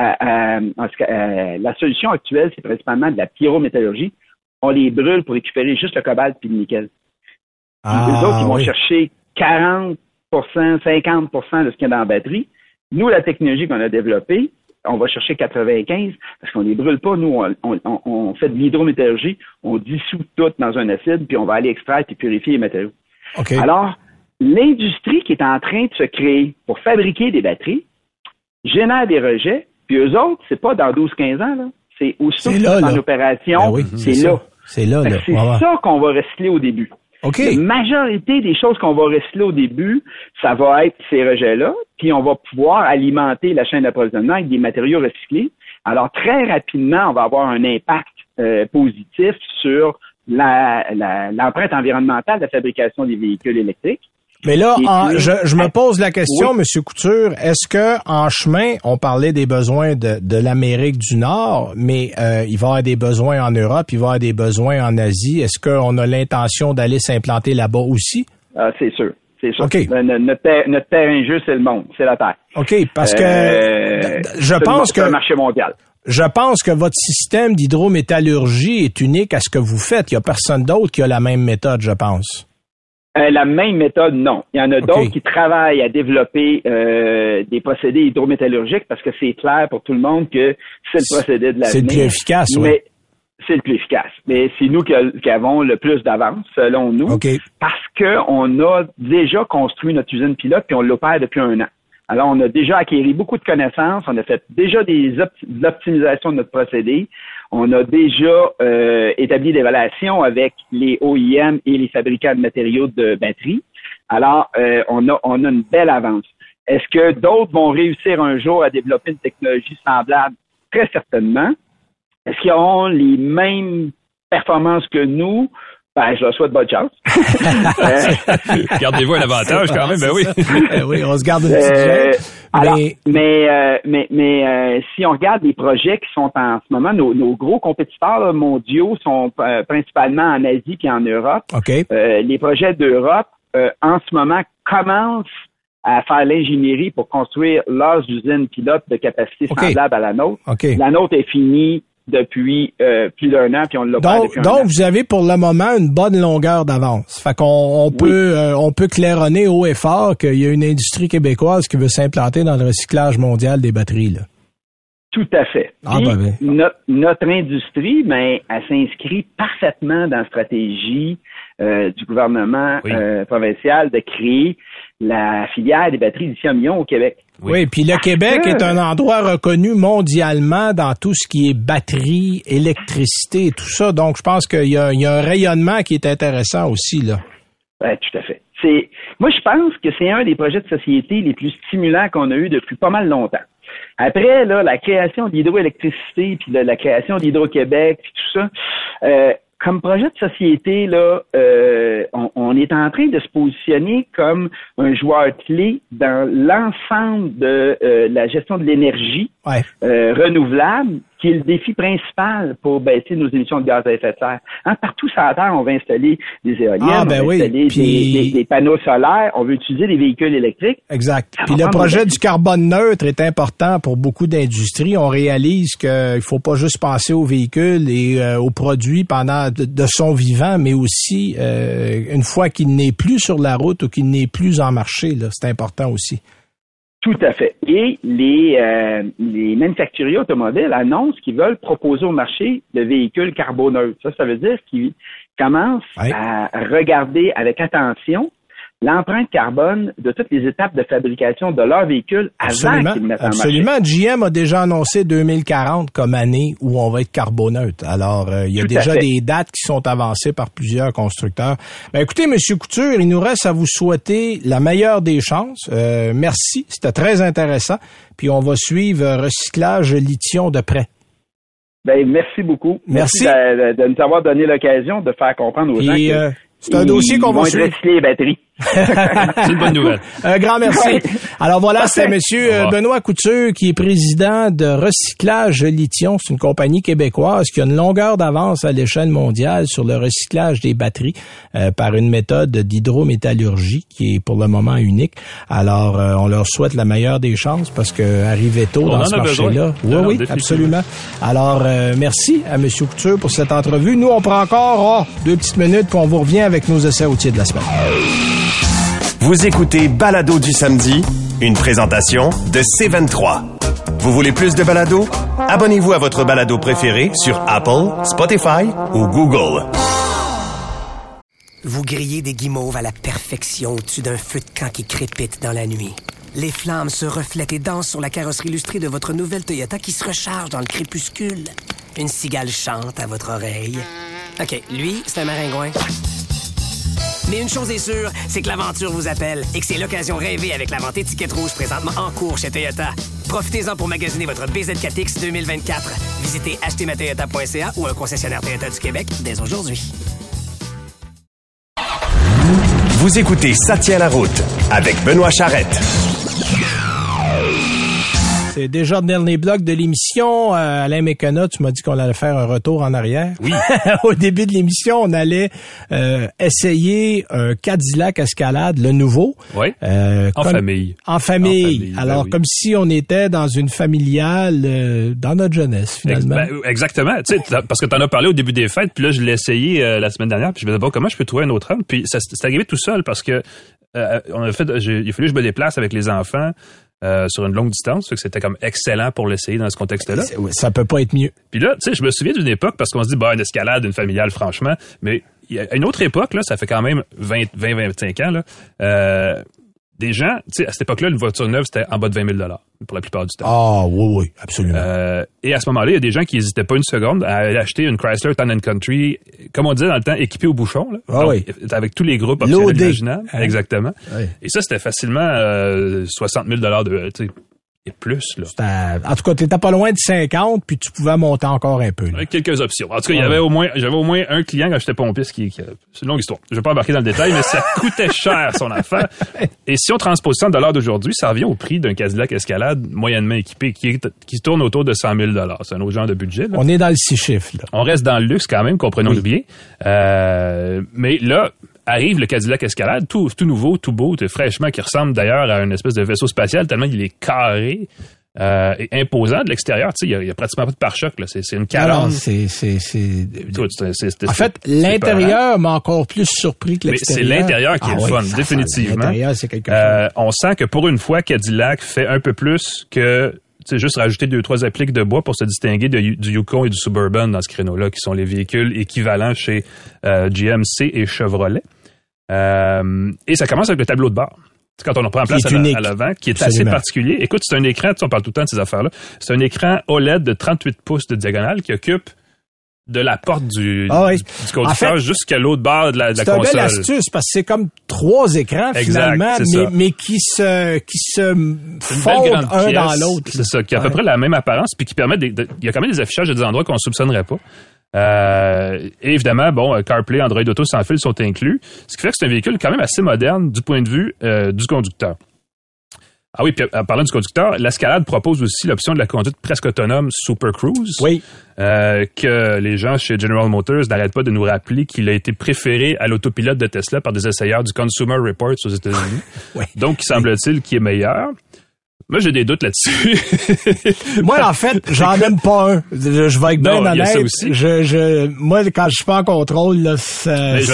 solution actuelle, c'est principalement de la pyrométallurgie. On les brûle pour récupérer juste le cobalt puis le nickel. Les autres, ils vont chercher 40%, 50% de ce qu'il y a dans la batterie. Nous, la technologie qu'on a développée, on va chercher 95 parce qu'on les brûle pas. Nous, on fait de l'hydrométallurgie, on dissout tout dans un acide, puis on va aller extraire et purifier les matériaux. Okay. Alors, l'industrie qui est en train de se créer pour fabriquer des batteries génère des rejets, puis eux autres, c'est pas dans 12-15 ans, là. C'est aussitôt en opération, c'est là. C'est là. C'est ça qu'on va recycler au début. Okay. La majorité des choses qu'on va recycler au début, ça va être ces rejets-là, puis on va pouvoir alimenter la chaîne d'approvisionnement avec des matériaux recyclés. Alors, très rapidement, on va avoir un impact positif sur l'empreinte environnementale de la fabrication des véhicules électriques. Mais là, je me pose la question, Monsieur Couture, est-ce que en chemin, on parlait des besoins de l'Amérique du Nord, mais il va y avoir des besoins en Europe, il va y avoir des besoins en Asie. Est-ce qu'on a l'intention d'aller s'implanter là-bas aussi? C'est sûr. C'est sûr. Okay. Notre terrain de jeu, c'est le monde, c'est la Terre. OK, parce que je pense que... C'est un marché mondial. Je pense que votre système d'hydrométallurgie est unique à ce que vous faites. Il n'y a personne d'autre qui a la même méthode, je pense. La même méthode, non. Il y en a d'autres qui travaillent à développer des procédés hydrométallurgiques parce que c'est clair pour tout le monde que c'est le procédé de l'avenir. C'est le plus efficace, oui. C'est le plus efficace. Mais c'est nous qui avons le plus d'avance, selon nous, parce qu'on a déjà construit notre usine pilote puis on l'opère depuis 1 an. Alors, on a déjà acquis beaucoup de connaissances, on a fait déjà des optimisations de notre procédé, on a déjà établi des relations avec les OEM et les fabricants de matériaux de batterie. Alors, on a une belle avance. Est-ce que d'autres vont réussir un jour à développer une technologie semblable? Très certainement. Est-ce qu'ils auront les mêmes performances que nous? Je leur souhaite bonne chance. Gardez-vous un avantage quand même, oui. Oui, on se garde une petite mais si on regarde les projets qui sont en ce moment, nos gros compétiteurs là, mondiaux sont principalement en Asie et en Europe. Les projets d'Europe, en ce moment, commencent à faire l'ingénierie pour construire leurs usines pilotes de capacité semblable à la nôtre. La nôtre est finie depuis plus d'1 an, puis on l'a pas depuis un an. Donc, vous avez pour le moment une bonne longueur d'avance. Fait qu'on peut claironner haut et fort qu'il y a une industrie québécoise qui veut s'implanter dans le recyclage mondial des batteries, là. Tout à fait. Notre industrie, elle s'inscrit parfaitement dans la stratégie du gouvernement provincial de créer la filière des batteries lithium-ion au Québec. Oui, puis le Québec est un endroit reconnu mondialement dans tout ce qui est batterie, électricité et tout ça. Donc, je pense qu'il y a un rayonnement qui est intéressant aussi, là. Oui, tout à fait. Moi, je pense que c'est un des projets de société les plus stimulants qu'on a eu depuis pas mal longtemps. Après, là, la création d'hydroélectricité, puis la création d'Hydro-Québec, puis tout ça, comme projet de société, là, on est en train de se positionner comme un joueur clé dans l'ensemble de la gestion de l'énergie renouvelable, qui est le défi principal pour baisser nos émissions de gaz à effet de serre. Partout sur la Terre, on va installer des éoliennes, on va installer des panneaux solaires, on veut utiliser des véhicules électriques. Exact. Puis le projet du carbone neutre est important pour beaucoup d'industries. On réalise qu'il faut pas juste penser aux véhicules et aux produits pendant de son vivant, mais aussi une fois qu'il n'est plus sur la route ou qu'il n'est plus en marché, là, c'est important aussi. Tout à fait. Et les manufacturiers automobiles annoncent qu'ils veulent proposer au marché de véhicules carboneutres. Ça veut dire qu'ils commencent à regarder avec attention l'empreinte carbone de toutes les étapes de fabrication de leurs véhicules avant qu'ils mettent en marché. Absolument. GM a déjà annoncé 2040 comme année où on va être carboneutre. Alors, il y a déjà des dates qui sont avancées par plusieurs constructeurs. Ben, écoutez, M. Couture, il nous reste à vous souhaiter la meilleure des chances. Merci. C'était très intéressant. Puis, on va suivre Recyclage Lithium de près. Ben, merci beaucoup. Merci de nous avoir donné l'occasion de faire comprendre aux gens que c'est un dossier qu'on va suivre. Recycler les batteries. C'est une bonne nouvelle. Un grand merci. Alors voilà, c'est monsieur Benoît Couture qui est président de Recyclage Lithium. C'est une compagnie québécoise qui a une longueur d'avance à l'échelle mondiale sur le recyclage des batteries par une méthode d'hydrométallurgie qui est pour le moment unique. Alors, on leur souhaite la meilleure des chances parce que arriver tôt dans ce marché-là. Oui, absolument. Alors, merci à monsieur Couture pour cette entrevue. Nous, on prend encore 2 petites minutes puis on vous revient avec nos essais routiers de la semaine. Vous écoutez Balado du samedi, une présentation de C23. Vous voulez plus de balado? Abonnez-vous à votre balado préféré sur Apple, Spotify ou Google. Vous grillez des guimauves à la perfection au-dessus d'un feu de camp qui crépite dans la nuit. Les flammes se reflètent et dansent sur la carrosserie illustrée de votre nouvelle Toyota qui se recharge dans le crépuscule. Une cigale chante à votre oreille. OK, lui, c'est un maringouin. Mais une chose est sûre, c'est que l'aventure vous appelle et que c'est l'occasion rêvée avec la vente étiquette rouge présentement en cours chez Toyota. Profitez-en pour magasiner votre BZ4X 2024. Visitez achetermatoyota.ca ou un concessionnaire Toyota du Québec dès aujourd'hui. Vous écoutez Ça tient la route avec Benoît Charrette. C'est déjà le dernier bloc de l'émission. Alain Mécana, tu m'as dit qu'on allait faire un retour en arrière. Oui. Au début de l'émission, on allait essayer un Cadillac Escalade, le nouveau. Oui. En famille. En famille. Alors, comme si on était dans une familiale dans notre jeunesse, finalement. Exactement. Tu sais, parce que t'en as parlé au début des fêtes, puis là, je l'ai essayé la semaine dernière, puis je me disais, bon, comment je peux trouver un autre homme? Puis c'est arrivé tout seul parce que il a fallu que je me déplace avec les enfants. Sur une longue distance, fait que c'était comme excellent pour l'essayer dans ce contexte-là. Ça peut pas être mieux. Puis là, tu sais, je me souviens d'une époque, parce qu'on se dit, une escalade, une familiale, franchement, mais il y a une autre époque, là, ça fait quand même 20-25 ans, là, des gens, tu sais, à cette époque-là, une voiture neuve, c'était en bas de 20 000 pour la plupart du temps. Ah, oui, absolument. Et à ce moment-là, il y a des gens qui n'hésitaient pas une seconde à aller acheter une Chrysler Town & Country, comme on disait dans le temps, équipée au bouchon, là. Ah, donc, avec tous les groupes optionnels imaginables. Hein? Exactement. Oui. Et ça, c'était facilement 60 000 de, tu sais, et plus, là. En tout cas, t'étais pas loin de 50, puis tu pouvais monter encore un peu, là. Avec quelques options. En tout cas, j'avais au moins un client quand j'étais pompiste c'est une longue histoire. Je vais pas embarquer dans le détail, mais ça coûtait cher, son affaire. Et si on transpose ça en dollars d'aujourd'hui, ça revient au prix d'un Cadillac Escalade moyennement équipé qui tourne autour de 100 000 $. C'est un autre genre de budget, là. On est dans le 6 chiffres, là. On reste dans le luxe quand même, comprenons-le bien. Mais là, arrive le Cadillac Escalade, tout nouveau, tout beau, tout fraîchement, qui ressemble d'ailleurs à une espèce de vaisseau spatial, tellement il est carré et imposant de l'extérieur. Tu sais, il y a pratiquement pas de pare-choc, là. C'est une calandre. En fait, l'intérieur m'a encore plus surpris que l'extérieur. Mais c'est l'intérieur qui est le fun, définitivement. L'intérieur, c'est quelque chose. On sent que pour une fois, Cadillac fait un peu plus que juste rajouter 2-3 appliques de bois pour se distinguer du Yukon et du Suburban dans ce créneau-là, qui sont les véhicules équivalents chez GMC et Chevrolet. Et ça commence avec le tableau de bord. Quand on en prend en place à l'avant, qui est assez particulier. Écoute, c'est un écran, on parle tout le temps de ces affaires-là, c'est un écran OLED de 38 pouces de diagonale qui occupe de la porte du conducteur en fait, jusqu'à l'autre bord de la console. C'est une belle astuce parce que c'est comme 3 écrans finalement, mais qui se fondent un dans l'autre. C'est ça, qui a à peu près la même apparence puis qui permet il y a quand même des affichages à des endroits qu'on soupçonnerait pas. Et évidemment, CarPlay, Android Auto sans fil sont inclus, ce qui fait que c'est un véhicule quand même assez moderne du point de vue du conducteur. Ah oui, puis en parlant du conducteur, l'Escalade propose aussi l'option de la conduite presque autonome Super Cruise. Oui. Que les gens chez General Motors n'arrêtent pas de nous rappeler qu'il a été préféré à l'autopilote de Tesla par des essayeurs du Consumer Reports aux États-Unis. Oui. Donc, il semble-t-il qu'il est meilleur. Moi, j'ai des doutes là-dessus. Moi, en fait, j'en aime pas un. Je vais être bien honnête. Ça aussi. Moi, quand je suis pas en contrôle, là, ça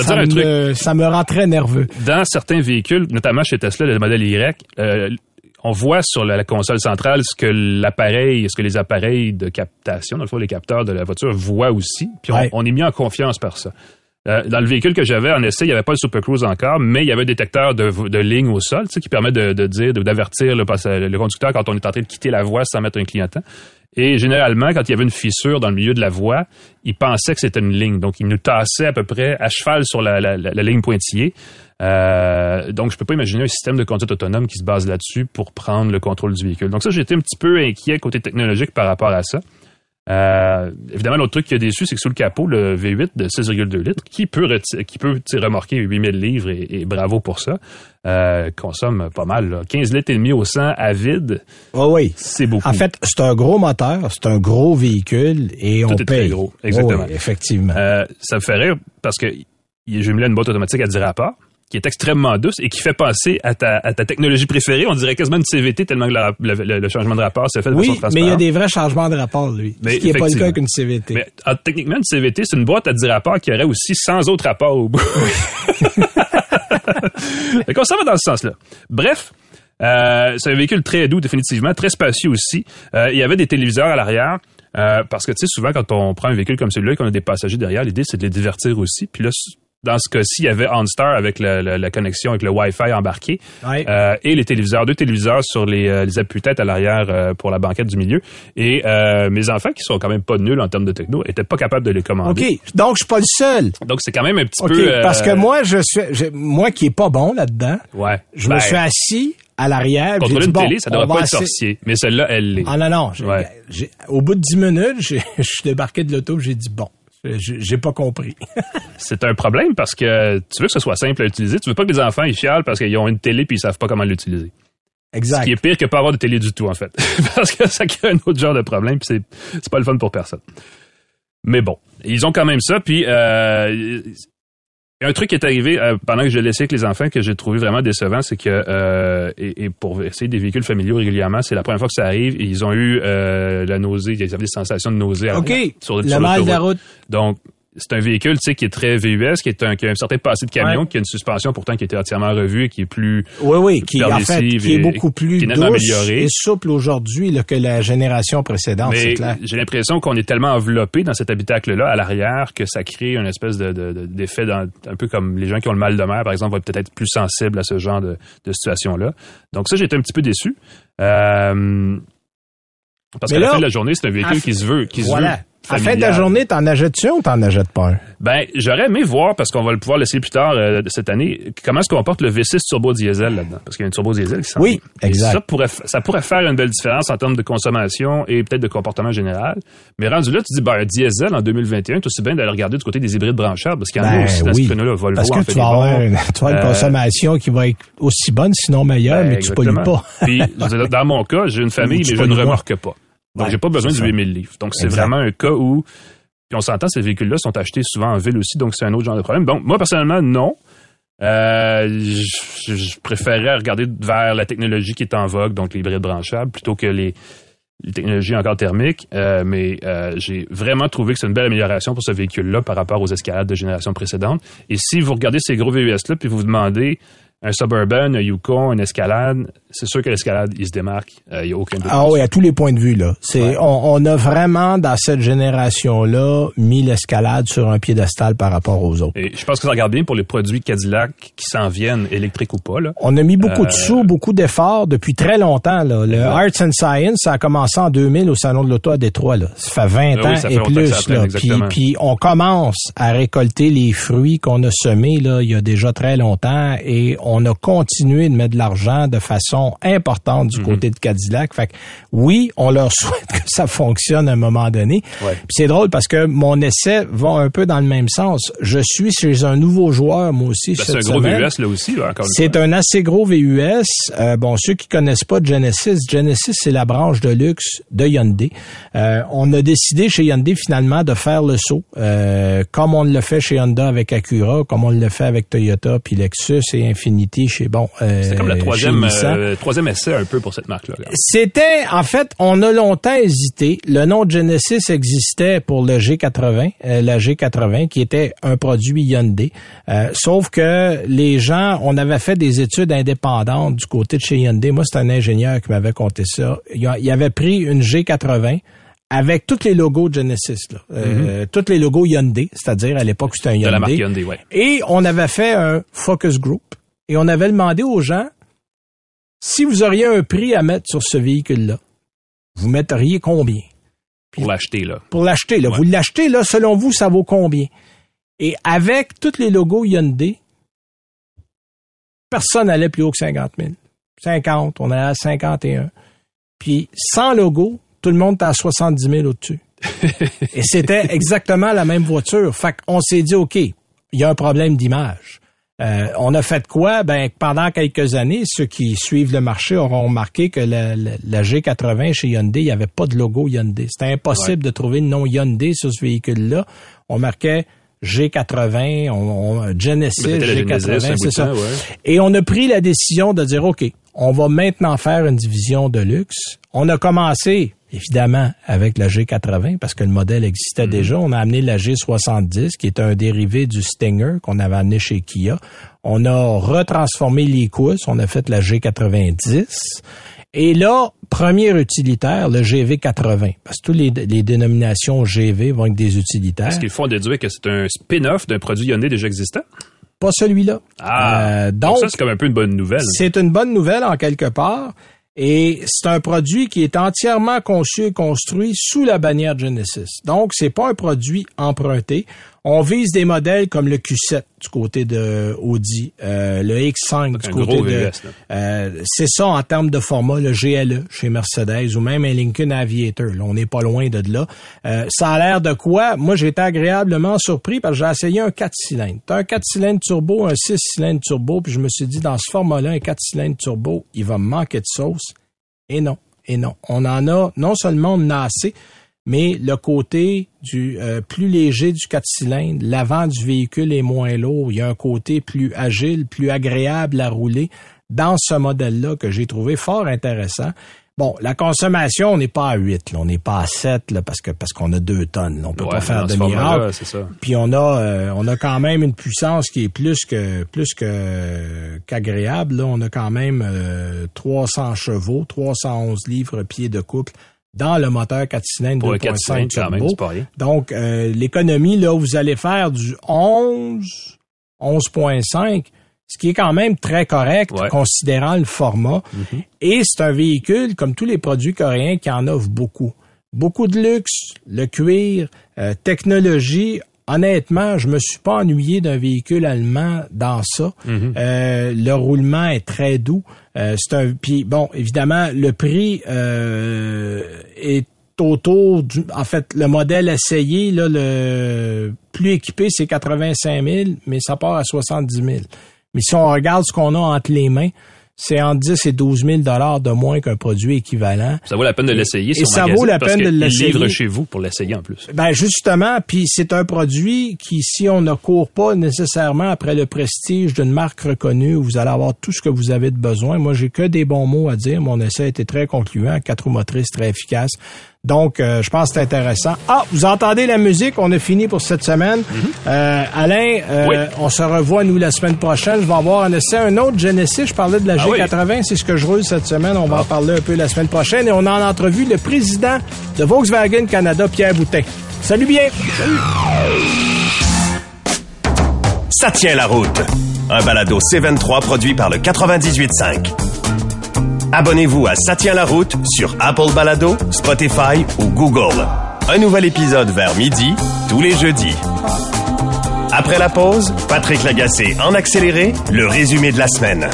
me rend très nerveux. Dans certains véhicules, notamment chez Tesla, le modèle Y, on voit sur la console centrale ce que les appareils de captation, dans le fond, les capteurs de la voiture voient aussi. Puis on est mis en confiance par ça. Dans le véhicule que j'avais en essai, il n'y avait pas le Super Cruise encore, mais il y avait un détecteur de ligne au sol, qui permet d'avertir le conducteur quand on est en train de quitter la voie sans mettre un clignotant. Et généralement, quand il y avait une fissure dans le milieu de la voie, il pensait que c'était une ligne. Donc, il nous tassait à peu près à cheval sur la ligne pointillée. Donc, je peux pas imaginer un système de conduite autonome qui se base là-dessus pour prendre le contrôle du véhicule. Donc ça, j'étais un petit peu inquiet côté technologique par rapport à ça. Évidemment, l'autre truc qui a déçu, c'est que sous le capot, le V8 de 6,2 litres, qui peut remorquer 8000 livres, et bravo pour ça, consomme pas mal, là. 15 litres et demi au 100 à vide. Oh oui. C'est beaucoup. En fait, c'est un gros moteur, c'est un gros véhicule et on paye. Très gros, exactement. Oh oui, effectivement. Ça me fait rire parce que j'ai mis là une boîte automatique à 10 rapports, qui est extrêmement douce et qui fait penser à ta technologie préférée. On dirait quasiment une CVT tellement que le changement de rapport se fait de façon transparente. Mais il y a des vrais changements de rapport, lui. Ce qui n'est pas le cas avec une CVT. Mais techniquement, une CVT, c'est une boîte à 10 rapports qui aurait aussi 100 autres rapports au bout. Donc, on s'en va dans ce sens-là. Bref, c'est un véhicule très doux, définitivement, très spacieux aussi. Il y avait des téléviseurs à l'arrière. Parce que, tu sais, souvent, quand on prend un véhicule comme celui-là et qu'on a des passagers derrière, l'idée, c'est de les divertir aussi. Puis là, dans ce cas-ci, il y avait OnStar avec la connexion avec le Wi-Fi embarqué. Oui. Et les téléviseurs, 2 téléviseurs sur les appuis-têtes à l'arrière pour la banquette du milieu. Et mes enfants, qui sont quand même pas nuls en termes de techno, étaient pas capables de les commander. OK, donc je suis pas le seul. Donc c'est quand même un petit peu... parce que moi qui est pas bon là-dedans, je me suis assis à l'arrière. Contrôler une télé, ça devrait pas être sorcier. Mais celle-là, elle l'est. Ah non. Au bout de 10 minutes, je suis débarqué de l'auto et j'ai dit bon. J'ai pas compris. C'est un problème parce que tu veux que ce soit simple à utiliser. Tu veux pas que les enfants ils chialent parce qu'ils ont une télé puis ils savent pas comment l'utiliser. Exact. Ce qui est pire que pas avoir de télé du tout, en fait. Parce que ça crée un autre genre de problème puis c'est pas le fun pour personne. Mais bon, ils ont quand même ça puis un truc qui est arrivé pendant que je laissais avec les enfants que j'ai trouvé vraiment décevant, c'est que et pour essayer des véhicules familiaux régulièrement, c'est la première fois que ça arrive et ils ont eu la nausée, ils avaient des sensations de nausée sur le mal de la route. Donc c'est un véhicule, tu sais, qui est très VUS, qui a un certain passé de camion, qui a une suspension pourtant qui a été entièrement revue et qui est plus qui en fait qui est beaucoup plus douce améliorée et souple aujourd'hui là, que la génération précédente. Mais c'est clair. J'ai l'impression qu'on est tellement enveloppé dans cet habitacle-là à l'arrière que ça crée une espèce d'effet un peu comme les gens qui ont le mal de mer, par exemple, vont peut-être être plus sensibles à ce genre de situation-là. Donc ça, j'ai été un petit peu déçu. Parce qu'à la fin de la journée, c'est un véhicule qui se veut. À la fin de la journée, t'en achètes-tu ou t'en achètes pas un? Ben, j'aurais aimé voir, parce qu'on va pouvoir l'essayer plus tard cette année, comment est-ce qu'on comporte le V6 turbo diesel là-dedans. Parce qu'il y a une turbo diesel qui s'en vient. Exact. Ça pourrait faire une belle différence en termes de consommation et peut-être de comportement général. Mais rendu là, tu dis, un diesel en 2021, tu aussi bien d'aller regarder du côté des hybrides branchables, parce qu'il y en a aussi dans ce créneau-là. Volvo parce que tu vas avoir une consommation qui va être aussi bonne, sinon meilleure, mais tu pollues pas. Puis, dans mon cas, j'ai une famille, mais je ne remorque pas. Donc, j'ai pas besoin de 8000 livres. Donc, c'est vraiment un cas où, puis on s'entend, ces véhicules-là sont achetés souvent en ville aussi, donc c'est un autre genre de problème. Donc, moi, personnellement, non. Je préférerais regarder vers la technologie qui est en vogue, donc les hybrides branchables, plutôt que les technologies encore thermiques. Mais j'ai vraiment trouvé que c'est une belle amélioration pour ce véhicule-là par rapport aux Escalades de génération précédente. Et si vous regardez ces gros VUS-là, puis vous vous demandez, un Suburban, un Yukon, une Escalade, c'est sûr que l'Escalade, il se démarque. Il n'y a aucun doute. Ah oui, à tous les points de vue, là. On a vraiment, dans cette génération-là, mis l'Escalade sur un piédestal par rapport aux autres. Et je pense que ça regarde bien pour les produits Cadillac qui s'en viennent, électriques ou pas, là. On a mis beaucoup de sous, beaucoup d'efforts depuis très longtemps, là. Le Arts and Science, ça a commencé en 2000 au Salon de l'Auto à Détroit, là. Ça fait 20 ans et plus, là. Puis on commence à récolter les fruits qu'on a semés, là, il y a déjà très longtemps, et on a continué de mettre de l'argent de façon importante du côté de Cadillac. Fait que oui, on leur souhaite que ça fonctionne à un moment donné. Ouais. Puis c'est drôle parce que mon essai va un peu dans le même sens. Je suis chez un nouveau joueur, moi aussi, cette c'est un gros VUS, là aussi, là, encore une fois. C'est un assez gros VUS. Bon, ceux qui connaissent pas Genesis, c'est la branche de luxe de Hyundai. On a décidé chez Hyundai, finalement, de faire le saut, comme on le fait chez Honda avec Acura, comme on le fait avec Toyota, puis Lexus et Infiniti chez, c'est comme le troisième essai un peu pour cette marque-là. C'était, en fait, on a longtemps hésité. Le nom de Genesis existait pour le G80, la G80, qui était un produit Hyundai. Sauf que les gens, on avait fait des études indépendantes du côté de chez Hyundai. Moi, c'est un ingénieur qui m'avait conté ça. Il avait pris une G80 avec tous les logos de Genesis, là. Tous les logos Hyundai, c'est-à-dire à l'époque c'était un Hyundai. De la marque Hyundai, ouais. Et on avait fait un focus group et on avait demandé aux gens si vous auriez un prix à mettre sur ce véhicule-là, vous metteriez combien? Pour l'acheter, là. Pour l'acheter, là. Ouais. Vous l'achetez, là, selon vous, ça vaut combien? Et avec tous les logos Hyundai, personne n'allait plus haut que 50 000. 50, on allait à 51. Puis, sans logo, tout le monde était à 70 000 au-dessus. Et c'était exactement la même voiture. Fait qu'on s'est dit, OK, il y a un problème d'image. On a fait quoi? Ben, pendant quelques années, ceux qui suivent le marché auront remarqué que la G80 chez Hyundai, il n'y avait pas de logo Hyundai. C'était impossible de trouver le nom Hyundai sur ce véhicule-là. On marquait G80, Genesis, G80, c'est ça. Ouais. Et on a pris la décision de dire, OK, on va maintenant faire une division de luxe. On a commencé, évidemment, avec la G80, parce que le modèle existait déjà. On a amené la G70, qui est un dérivé du Stinger qu'on avait amené chez Kia. On a retransformé les cousses. On a fait la G90. Et là, premier utilitaire, le GV80. Parce que toutes les dénominations GV vont avec des utilitaires. Est-ce qu'ils font déduire que c'est un spin-off d'un produit Hyundai déjà existant? Pas celui-là. Donc ça, c'est comme un peu une bonne nouvelle. C'est une bonne nouvelle en quelque part. Et c'est un produit qui est entièrement conçu et construit sous la bannière Genesis. Donc, c'est pas un produit emprunté. On vise des modèles comme le Q7 du côté de Audi, le X5 du côté de... c'est ça en termes de format, le GLE chez Mercedes ou même un Lincoln Aviator. Là, on n'est pas loin de là. Ça a l'air de quoi? Moi, j'ai été agréablement surpris parce que j'ai essayé un 4 cylindres. T'as un 4 cylindres turbo, un 6 cylindres turbo, puis je me suis dit, dans ce format-là, un 4 cylindres turbo, il va me manquer de sauce. Et non. On en a, non seulement on en a assez, mais le côté du plus léger du 4 cylindres, l'avant du véhicule est moins lourd, il y a un côté plus agile, plus agréable à rouler dans ce modèle-là que j'ai trouvé fort intéressant. Bon, la consommation, on n'est pas à 8, là, on n'est pas à 7 là, parce qu'on a 2 tonnes. Là, on peut pas faire de miracle. Puis on a quand même une puissance qui est plus qu'agréable. Là, on a quand même 300 chevaux, 311 livres-pieds de couple dans le moteur 4 cylindres 2.5 turbo. Donc, l'économie, là, vous allez faire du 11.5, ce qui est quand même très correct, considérant le format. Et c'est un véhicule, comme tous les produits coréens, qui en offre beaucoup. Beaucoup de luxe, le cuir, technologie. Honnêtement, je me suis pas ennuyé d'un véhicule allemand dans ça. Le roulement est très doux. Puis bon, évidemment, le prix est autour du... En fait, le modèle essayé, là, le plus équipé, c'est 85 000, mais ça part à 70 000. Mais si on regarde ce qu'on a entre les mains, c'est entre 10 et 12 000 $ de moins qu'un produit équivalent. Ça vaut la peine de l'essayer sur ça vaut la peine de l'essayer. Ils livrent chez vous pour l'essayer en plus. Ben justement, puis c'est un produit qui, si on ne court pas nécessairement après le prestige d'une marque reconnue, vous allez avoir tout ce que vous avez de besoin. Moi, j'ai que des bons mots à dire. Mon essai a été très concluant. 4 roues motrices très efficaces. Donc, je pense que c'est intéressant. Ah, vous entendez la musique, on a fini pour cette semaine. Alain, oui. On se revoit, nous, la semaine prochaine. Je vais avoir un autre Genesis. Je parlais de la G80, oui. C'est ce que je roule cette semaine. On va en parler un peu la semaine prochaine. Et on a en entrevue le président de Volkswagen Canada, Pierre Boutin. Salut bien! Salut! Ça tient la route. Un balado C23 produit par le 98.5. Abonnez-vous à Ça tient la route sur Apple Balado, Spotify ou Google. Un nouvel épisode vers midi, tous les jeudis. Après la pause, Patrick Lagacé en accéléré, le résumé de la semaine.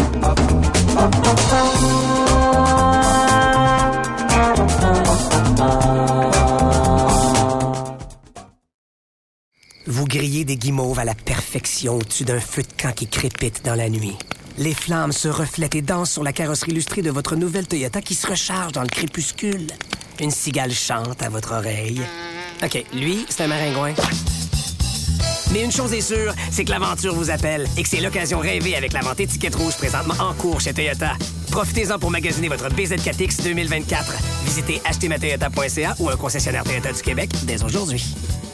Vous grillez des guimauves à la perfection au-dessus d'un feu de camp qui crépite dans la nuit. Les flammes se reflètent et dansent sur la carrosserie illustrée de votre nouvelle Toyota qui se recharge dans le crépuscule. Une cigale chante à votre oreille. OK, lui, c'est un maringouin. Mais une chose est sûre, c'est que l'aventure vous appelle et que c'est l'occasion rêvée avec la vente étiquette rouge présentement en cours chez Toyota. Profitez-en pour magasiner votre BZ4X 2024. Visitez achetermatoyota.ca ou un concessionnaire Toyota du Québec dès aujourd'hui.